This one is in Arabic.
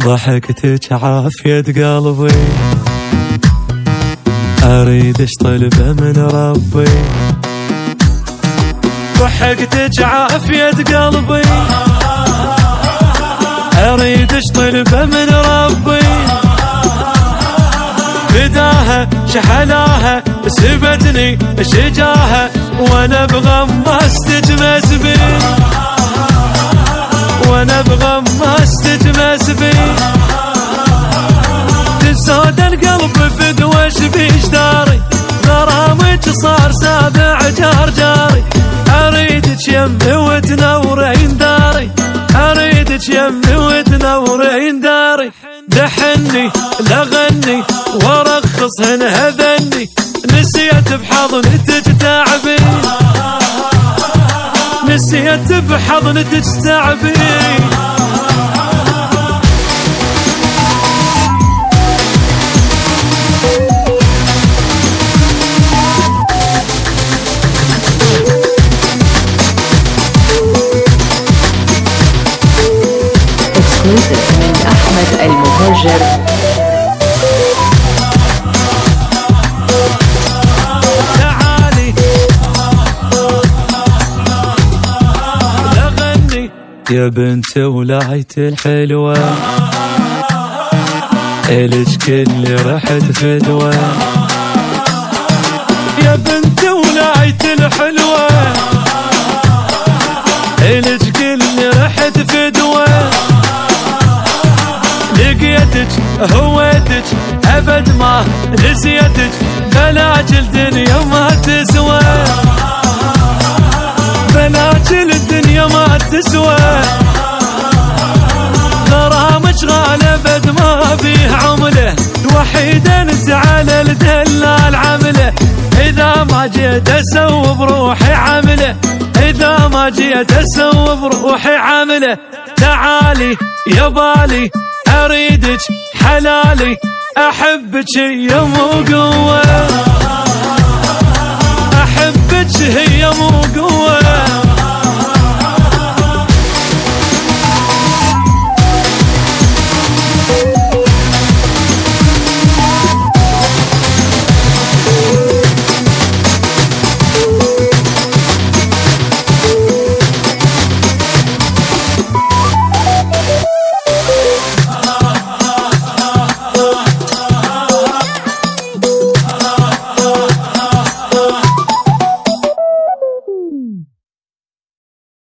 ضحكتك عافية قلبي، أريدش طلبة من ربي. ضحكتك عافية قلبي، أريدش طلبة من ربي. فداها شحلاها سبتني شجاها، وانا بغمستك مسبي، وانا بغمستك مسبي. تسود القلب فدوش بيشتاري، غرامك صار سابع جارجاري. اريدك يمي وتنورين داري، اريدك يمي وتنورين داري. دحني لغني ورخص هنهذني، نسيت بحضنتك تعبي، نسيت بحضنتك تعبي. اكسكلوسيف من أحمد المهاجر. تعالي لغني يا بنت ولاية الحلوة، إلك كل رحت فدوة. يا بنت ولاية الحلوة، إلك كل رحت فدوة. لقيتك هويتك أبد ما نسيتك، بلاج الدنيا ما تسوى، بلاج الدنيا ما تسوى. غرامك غالي أبد ما فيه عمله، الوحيدة انت على الدلال عمله. إذا ما جيت أسوي بروحي عمله، إذا ما جيت أسوي بروحي عمله. تعالي يا بالي أريدك حلالي، أحبك يا مو قوة،